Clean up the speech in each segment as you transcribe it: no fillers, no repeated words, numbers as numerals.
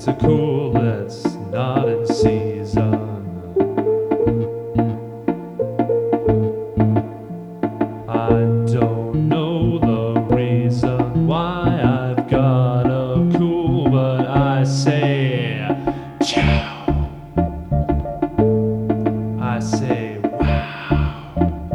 It's a cool that's not in season. I don't know the reason why I've got a cool, but I say chow. I say wow.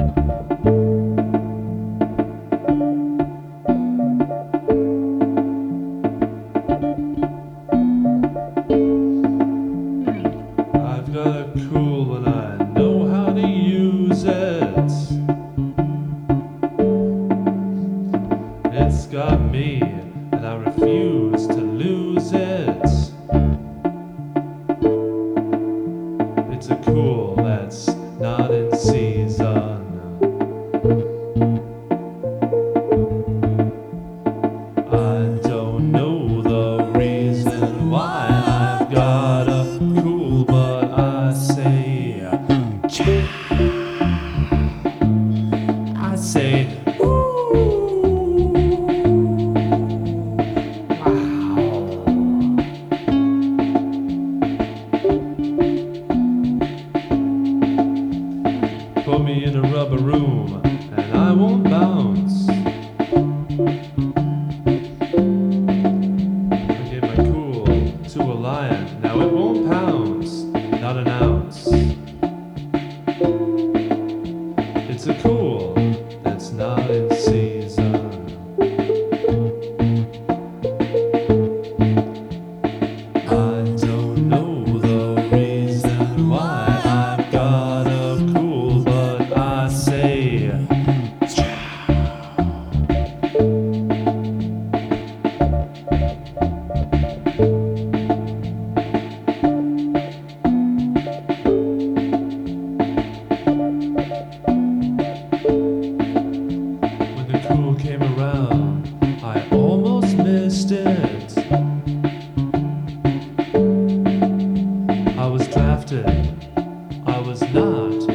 I've got a cool and I know how to use it. It's got me and I refuse to lose it. It's a cool that's not in season. I don't know the reason why I've got a cool, but I say chow. I say ooh, wow. Put me in a rubber room and I won't bounce. I gave my cool to a lion, now it won't pounce, not an ounce. It's a cool that's not in season. I don't know the reason why I've got a cool, but I say when the cool came around, I almost missed it. I was drafted, I was not